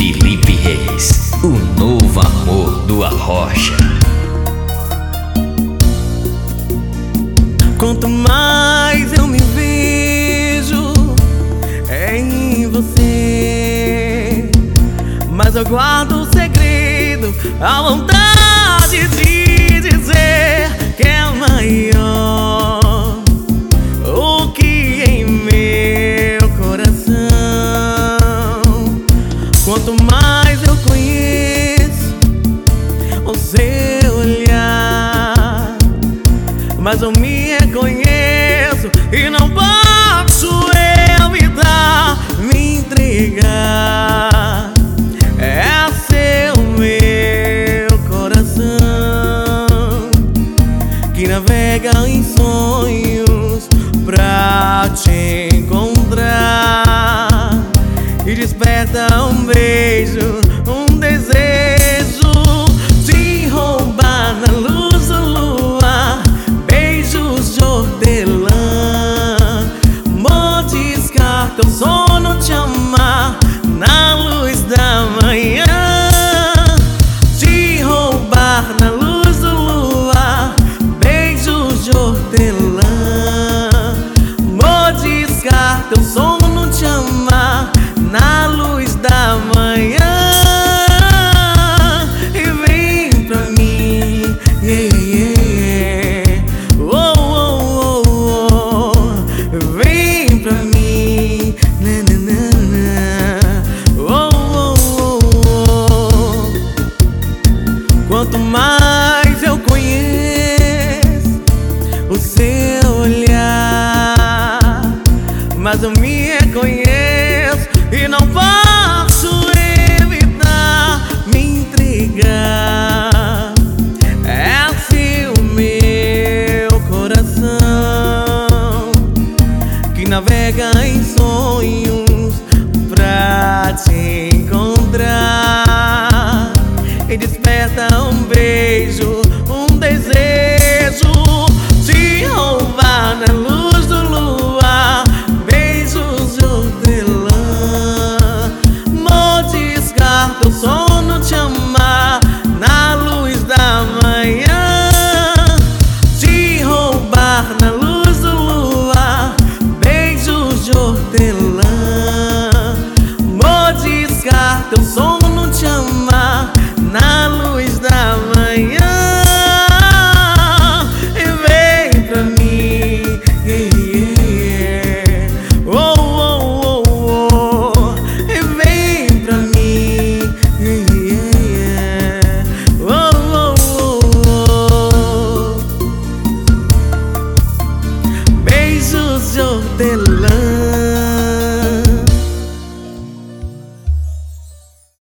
Felipe Reis, o novo amor do Arrocha. Quanto mais eu me vejo em você, mas eu guardo o segredo, a vontade de dizer que é maior o que em meu coração. Quanto mais eu conheço o seu olhar, mas eu me reconheço e não posso evitar me entregar. É seu meu coração que navega em sonhos pra te encontrar e desperta um beijo, um desejo de roubar na luz do luar, beijos de hortelã, mordiscar teu sono, te amar na luz da manhã, te roubar na luz do luar, beijos de hortelã, mordiscar teu sono, te amar na luz da manhã. E vem pra mim, yeah, yeah. Oh, oh, oh, oh. Vem pra mim, na, na, na, na. Oh, oh, oh, oh. Quanto mais eu conheço o seu olhar, mas eu me reconheço e não posso